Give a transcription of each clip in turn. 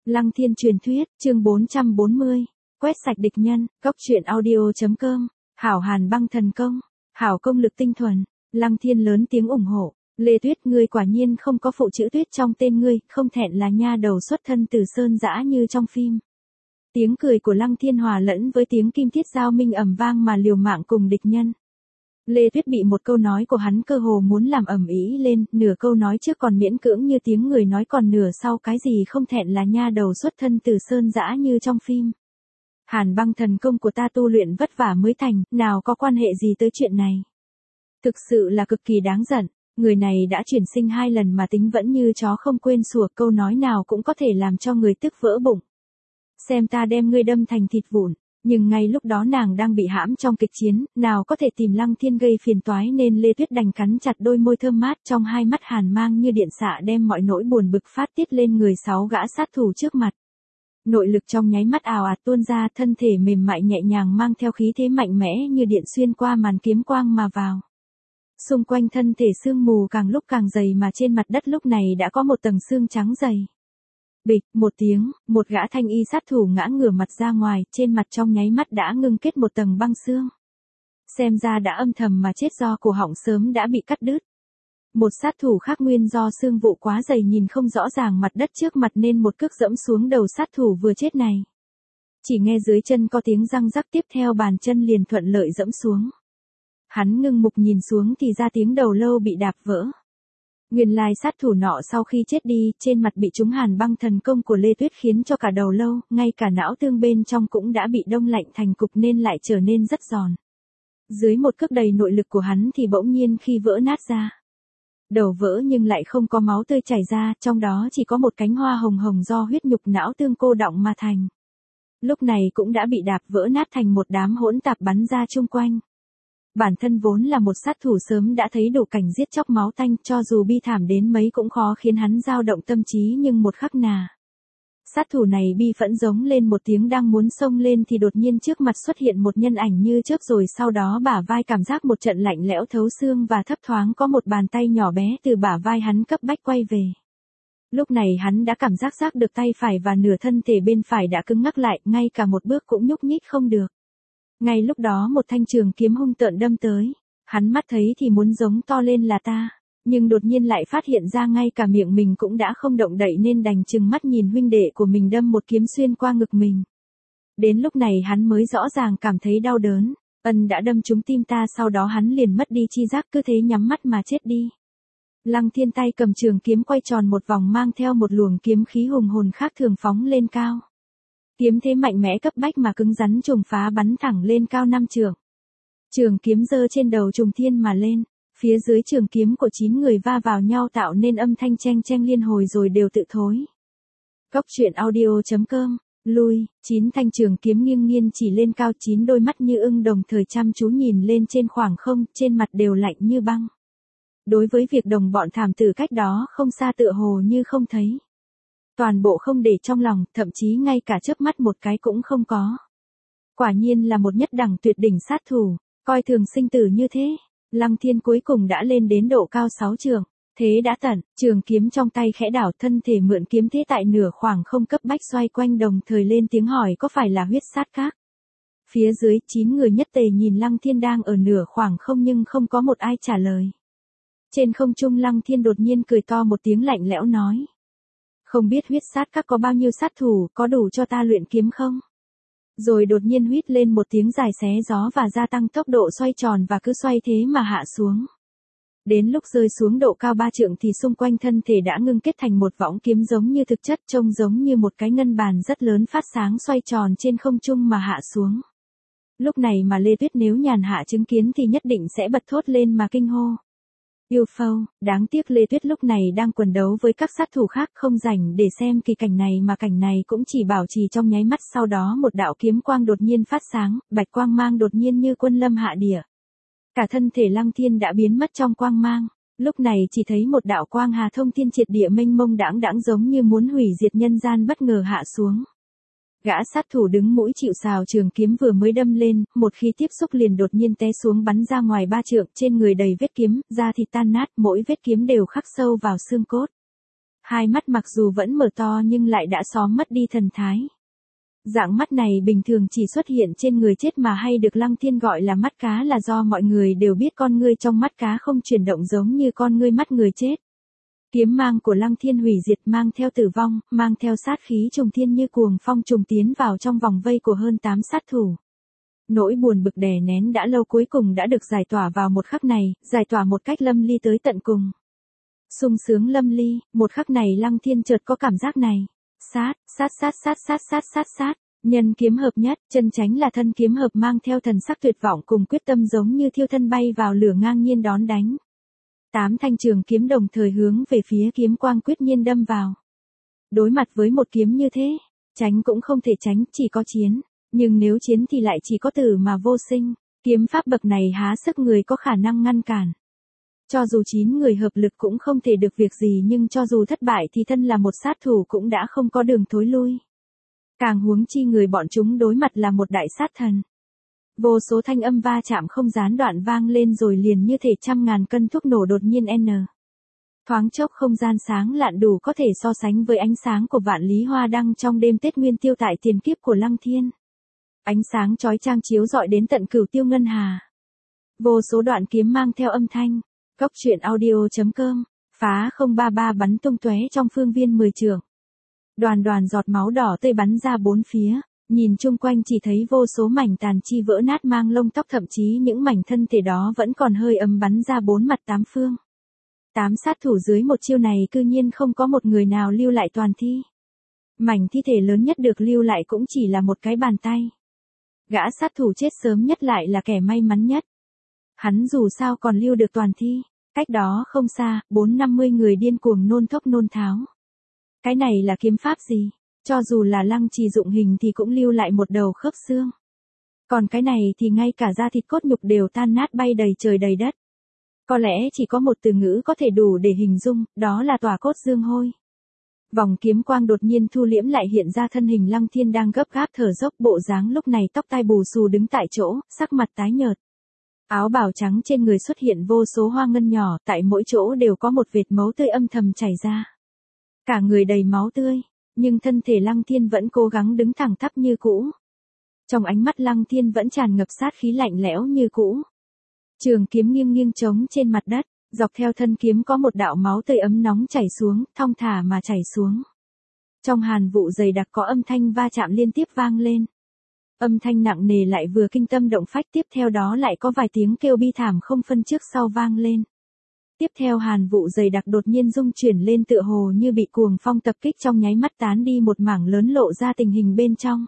Lăng Thiên truyền thuyết, chương 440. Quét sạch địch nhân, Cốc truyện audio.com. Hảo Hàn băng thần công, hảo công lực tinh thuần. Lăng Thiên lớn tiếng ủng hộ. Lê Tuyết, ngươi quả nhiên không có phụ chữ Tuyết trong tên ngươi, không thẹn là nha đầu xuất thân từ sơn dã như trong phim. Tiếng cười của Lăng Thiên hòa lẫn với tiếng kim thiết giao minh ầm vang mà liều mạng cùng địch nhân. Lê Tuyết bị một câu nói của hắn cơ hồ muốn làm ầm ĩ lên, nửa câu nói trước còn miễn cưỡng như tiếng người nói, còn nửa sau cái gì không thẹn là nha đầu xuất thân từ sơn dã như trong phim. Hàn băng thần công của ta tu luyện vất vả mới thành, nào có quan hệ gì tới chuyện này. Thực sự là cực kỳ đáng giận, người này đã chuyển sinh 2 lần mà tính vẫn như chó không quên sủa, câu nói nào cũng có thể làm cho người tức vỡ bụng. Xem ta đem ngươi đâm thành thịt vụn. Nhưng ngay lúc đó nàng đang bị hãm trong kịch chiến, nào có thể tìm Lăng Thiên gây phiền toái, nên Lê Tuyết đành cắn chặt đôi môi thơm mát, trong hai mắt hàn mang như điện xạ đem mọi nỗi buồn bực phát tiết lên người 6 gã sát thủ trước mặt. Nội lực trong nháy mắt ào ạt tuôn ra, thân thể mềm mại nhẹ nhàng mang theo khí thế mạnh mẽ như điện xuyên qua màn kiếm quang mà vào. Xung quanh thân thể sương mù càng lúc càng dày, mà trên mặt đất lúc này đã có một tầng sương trắng dày. Bịch, một tiếng, một gã thanh y sát thủ ngã ngửa mặt ra ngoài, trên mặt trong nháy mắt đã ngưng kết một tầng băng xương. Xem ra đã âm thầm mà chết do cổ họng sớm đã bị cắt đứt. Một sát thủ khác nguyên do xương vụ quá dày nhìn không rõ ràng mặt đất trước mặt nên một cước dẫm xuống đầu sát thủ vừa chết này. Chỉ nghe dưới chân có tiếng răng rắc, tiếp theo bàn chân liền thuận lợi dẫm xuống. Hắn ngưng mục nhìn xuống thì ra tiếng đầu lâu bị đạp vỡ. Nguyên lai sát thủ nọ sau khi chết đi, trên mặt bị trúng hàn băng thần công của Lê Tuyết khiến cho cả đầu lâu, ngay cả não tương bên trong cũng đã bị đông lạnh thành cục nên lại trở nên rất giòn. Dưới một cước đầy nội lực của hắn thì bỗng nhiên khi vỡ nát ra. Đầu vỡ nhưng lại không có máu tươi chảy ra, trong đó chỉ có một cánh hoa hồng hồng do huyết nhục não tương cô đọng mà thành. Lúc này cũng đã bị đạp vỡ nát thành một đám hỗn tạp bắn ra chung quanh. Bản thân vốn là một sát thủ sớm đã thấy đủ cảnh giết chóc máu tanh, cho dù bi thảm đến mấy cũng khó khiến hắn dao động tâm trí, nhưng một khắc nà. Sát thủ này bi phẫn giống lên một tiếng đang muốn xông lên thì đột nhiên trước mặt xuất hiện một nhân ảnh như chớp, rồi sau đó bả vai cảm giác một trận lạnh lẽo thấu xương và thấp thoáng có một bàn tay nhỏ bé từ bả vai hắn cấp bách quay về. Lúc này hắn đã cảm giác được tay phải và nửa thân thể bên phải đã cứng ngắc lại, ngay cả một bước cũng nhúc nhích không được. Ngay lúc đó một thanh trường kiếm hung tợn đâm tới, hắn mắt thấy thì muốn giống to lên là ta, nhưng đột nhiên lại phát hiện ra ngay cả miệng mình cũng đã không động đậy nên đành trừng mắt nhìn huynh đệ của mình đâm một kiếm xuyên qua ngực mình. Đến lúc này hắn mới rõ ràng cảm thấy đau đớn, đã đâm trúng tim ta, sau đó hắn liền mất đi chi giác, cứ thế nhắm mắt mà chết đi. Lăng Thiên tay cầm trường kiếm quay tròn một vòng, mang theo một luồng kiếm khí hùng hồn khác thường phóng lên cao. Kiếm thế mạnh mẽ cấp bách mà cứng rắn trùng phá bắn thẳng lên cao 5 trượng. Trường kiếm giơ trên đầu trùng thiên mà lên, phía dưới trường kiếm của 9 người va vào nhau tạo nên âm thanh cheng cheng liên hồi rồi đều tự thối. Cốc truyện audio.com. Lui, 9 thanh trường kiếm nghiêng nghiêng chỉ lên cao, 9 đôi mắt như ưng đồng thời chăm chú nhìn lên trên khoảng không, trên mặt đều lạnh như băng. Đối với việc đồng bọn thảm tử cách đó không xa tựa hồ như không thấy. Toàn bộ không để trong lòng, thậm chí ngay cả chớp mắt một cái cũng không có. Quả nhiên là một nhất đẳng tuyệt đỉnh sát thủ, coi thường sinh tử như thế. Lăng Thiên cuối cùng đã lên đến độ cao 6 trượng, thế đã tận, trường kiếm trong tay khẽ đảo, thân thể mượn kiếm thế tại nửa khoảng không cấp bách xoay quanh, đồng thời lên tiếng hỏi có phải là huyết sát các. Phía dưới 9 người nhất tề nhìn Lăng Thiên đang ở nửa khoảng không nhưng không có một ai trả lời. Trên không trung Lăng Thiên đột nhiên cười to một tiếng lạnh lẽo nói. Không biết huyết sát các có bao nhiêu sát thủ, có đủ cho ta luyện kiếm không? Rồi đột nhiên huýt lên một tiếng dài xé gió và gia tăng tốc độ xoay tròn và cứ xoay thế mà hạ xuống. Đến lúc rơi xuống độ cao 3 trượng thì xung quanh thân thể đã ngưng kết thành một võng kiếm giống như thực chất, trông giống như một cái ngân bàn rất lớn phát sáng xoay tròn trên không trung mà hạ xuống. Lúc này mà Lê Tuyết nếu nhàn hạ chứng kiến thì nhất định sẽ bật thốt lên mà kinh hô. Yêu phâu, đáng tiếc Lê Tuyết lúc này đang quần đấu với các sát thủ khác, không rảnh để xem kỳ cảnh này, mà cảnh này cũng chỉ bảo trì trong nháy mắt, sau đó một đạo kiếm quang đột nhiên phát sáng, bạch quang mang đột nhiên như quân lâm hạ địa. Cả thân thể Lăng Thiên đã biến mất trong quang mang, lúc này chỉ thấy một đạo quang hà thông thiên triệt địa mênh mông đãng đãng giống như muốn hủy diệt nhân gian bất ngờ hạ xuống. Gã sát thủ đứng mũi chịu sào, trường kiếm vừa mới đâm lên, một khi tiếp xúc liền đột nhiên té xuống bắn ra ngoài 3 trượng, trên người đầy vết kiếm, da thịt tan nát, mỗi vết kiếm đều khắc sâu vào xương cốt. Hai mắt mặc dù vẫn mở to nhưng lại đã xóm mất đi thần thái. Dạng mắt này bình thường chỉ xuất hiện trên người chết mà hay được Lăng Thiên gọi là mắt cá là do mọi người đều biết con ngươi trong mắt cá không chuyển động giống như con ngươi mắt người chết. Kiếm mang của Lăng Thiên hủy diệt mang theo tử vong, mang theo sát khí trùng thiên như cuồng phong trùng tiến vào trong vòng vây của hơn 8 sát thủ. Nỗi buồn bực đè nén đã lâu cuối cùng đã được giải tỏa vào một khắc này, giải tỏa một cách lâm ly tới tận cùng. Sung sướng lâm ly, một khắc này Lăng Thiên chợt có cảm giác này. Sát, nhân kiếm hợp nhất, chân chánh là thân kiếm hợp mang theo thần sắc tuyệt vọng cùng quyết tâm giống như thiêu thân bay vào lửa ngang nhiên đón đánh. 8 thanh trường kiếm đồng thời hướng về phía kiếm quang quyết nhiên đâm vào. Đối mặt với một kiếm như thế, tránh cũng không thể tránh, chỉ có chiến. Nhưng nếu chiến thì lại chỉ có tử mà vô sinh. Kiếm pháp bậc này há sức người có khả năng ngăn cản. Cho dù 9 người hợp lực cũng không thể được việc gì nhưng cho dù thất bại thì thân là một sát thủ cũng đã không có đường thối lui. Càng huống chi người bọn chúng đối mặt là một đại sát thần. Vô số thanh âm va chạm không gián đoạn vang lên rồi liền như thể trăm ngàn cân thuốc nổ đột nhiên thoáng chốc không gian sáng lạn đủ có thể so sánh với ánh sáng của vạn lý hoa đăng trong đêm Tết Nguyên Tiêu tại tiền kiếp của Lăng Thiên. Ánh sáng chói chang chiếu rọi đến tận cửu tiêu ngân hà. Vô số đoạn kiếm mang theo âm thanh. Góc truyện audio.com, phá 033 bắn tung tóe trong phương viên 10 trượng. Đoàn đoàn giọt máu đỏ tươi bắn ra bốn phía, nhìn chung quanh chỉ thấy vô số mảnh tàn chi vỡ nát mang lông tóc thậm chí những mảnh thân thể đó vẫn còn hơi ấm bắn ra bốn mặt tám phương. 8 sát thủ dưới một chiêu này cư nhiên không có một người nào lưu lại toàn thi. Mảnh thi thể lớn nhất được lưu lại cũng chỉ là một cái bàn tay. Gã sát thủ chết sớm nhất lại là kẻ may mắn nhất. Hắn dù sao còn lưu được toàn thi, cách đó không xa, 4-50 người điên cuồng nôn thốc nôn tháo. Cái này là kiếm pháp gì? Cho dù là Lăng Trì dụng hình thì cũng lưu lại một đầu khớp xương. Còn cái này thì ngay cả da thịt cốt nhục đều tan nát bay đầy trời đầy đất. Có lẽ chỉ có một từ ngữ có thể đủ để hình dung, đó là tỏa cốt dương hôi. Vòng kiếm quang đột nhiên thu liễm lại hiện ra thân hình Lăng Thiên đang gấp gáp thở dốc bộ dáng lúc này tóc tai bù xù đứng tại chỗ, sắc mặt tái nhợt. Áo bào trắng trên người xuất hiện vô số hoa ngân nhỏ, tại mỗi chỗ đều có một vệt máu tươi âm thầm chảy ra. Cả người đầy máu tươi, nhưng thân thể Lăng Thiên vẫn cố gắng đứng thẳng tắp như cũ. Trong ánh mắt Lăng Thiên vẫn tràn ngập sát khí lạnh lẽo như cũ. Trường kiếm nghiêng nghiêng trống trên mặt đất, dọc theo thân kiếm có một đạo máu tươi ấm nóng chảy xuống, thong thả mà chảy xuống. Trong hàn vụ dày đặc có âm thanh va chạm liên tiếp vang lên. Âm thanh nặng nề lại vừa kinh tâm động phách, tiếp theo đó lại có vài tiếng kêu bi thảm không phân trước sau vang lên. Tiếp theo hàn vụ dày đặc đột nhiên rung chuyển lên tựa hồ như bị cuồng phong tập kích, trong nháy mắt tán đi một mảng lớn lộ ra tình hình bên trong.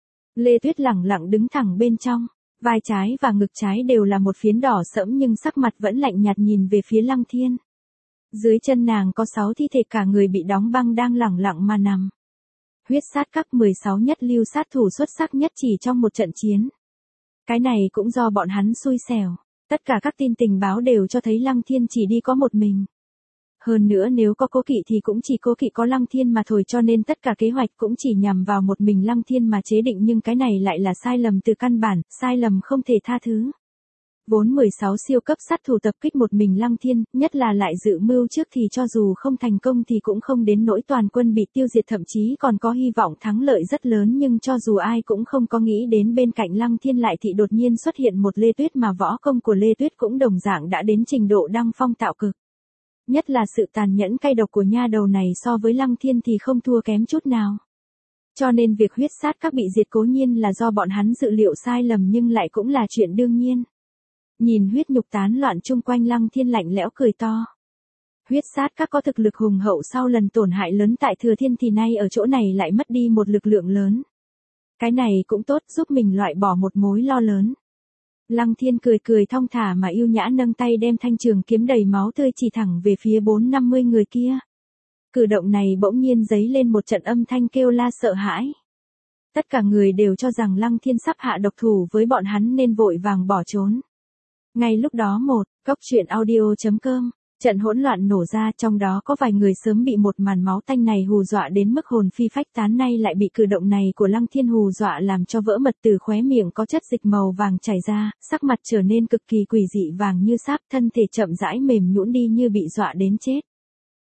Lê Tuyết lẳng lặng đứng thẳng bên trong, vai trái và ngực trái đều là một phiến đỏ sẫm nhưng sắc mặt vẫn lạnh nhạt nhìn về phía Lăng Thiên. Dưới chân nàng có 6 thi thể cả người bị đóng băng đang lẳng lặng mà nằm. Huyết sát các 16 nhất lưu sát thủ xuất sắc nhất chỉ trong một trận chiến. Cái này cũng do bọn hắn xui xẻo. Tất cả các tin tình báo đều cho thấy Lăng Thiên chỉ đi có một mình. Hơn nữa nếu có cố kỵ thì cũng chỉ cố kỵ có Lăng Thiên mà thôi, cho nên tất cả kế hoạch cũng chỉ nhằm vào một mình Lăng Thiên mà chế định, nhưng cái này lại là sai lầm từ căn bản, sai lầm không thể tha thứ. Vốn 16 siêu cấp sát thủ tập kích một mình Lăng Thiên, nhất là lại dự mưu trước thì cho dù không thành công thì cũng không đến nỗi toàn quân bị tiêu diệt, thậm chí còn có hy vọng thắng lợi rất lớn, nhưng cho dù ai cũng không có nghĩ đến bên cạnh Lăng Thiên lại thì đột nhiên xuất hiện một Lê Tuyết mà võ công của Lê Tuyết cũng đồng dạng đã đến trình độ đăng phong tạo cực. Nhất là sự tàn nhẫn cay độc của nha đầu này so với Lăng Thiên thì không thua kém chút nào. Cho nên việc huyết sát các bị diệt cố nhiên là do bọn hắn dự liệu sai lầm nhưng lại cũng là chuyện đương nhiên. Nhìn huyết nhục tán loạn chung quanh, Lăng Thiên lạnh lẽo cười to. Huyết sát các có thực lực hùng hậu sau lần tổn hại lớn tại Thừa Thiên thì nay ở chỗ này lại mất đi một lực lượng lớn. Cái này cũng tốt, giúp mình loại bỏ một mối lo lớn. Lăng Thiên cười cười thong thả mà yêu nhã nâng tay đem thanh trường kiếm đầy máu tươi chỉ thẳng về phía 4-50 người kia. Cử động này bỗng nhiên dấy lên một trận âm thanh kêu la sợ hãi. Tất cả người đều cho rằng Lăng Thiên sắp hạ độc thủ với bọn hắn nên vội vàng bỏ trốn. Ngay lúc đó góc truyện audio.com, trận hỗn loạn nổ ra, trong đó có vài người sớm bị một màn máu tanh này hù dọa đến mức hồn phi phách tán, nay lại bị cử động này của Lăng Thiên hù dọa làm cho vỡ mật, từ khóe miệng có chất dịch màu vàng chảy ra, sắc mặt trở nên cực kỳ quỷ dị vàng như sáp, thân thể chậm rãi mềm nhũn đi như bị dọa đến chết.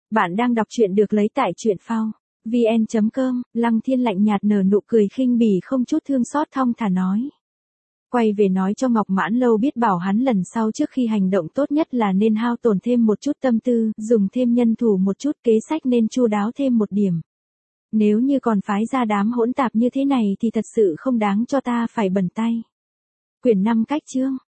Bạn đang đọc truyện được lấy tại truyện phao vn.com. Lăng Thiên lạnh nhạt nở nụ cười khinh bỉ không chút thương xót thong thả nói. Quay về nói cho Ngọc Mãn Lâu biết bảo hắn lần sau trước khi hành động tốt nhất là nên hao tổn thêm một chút tâm tư, dùng thêm nhân thủ một chút, kế sách nên chu đáo thêm một điểm. Nếu như còn phái ra đám hỗn tạp như thế này thì thật sự không đáng cho ta phải bẩn tay. Quyển 5 cách chương.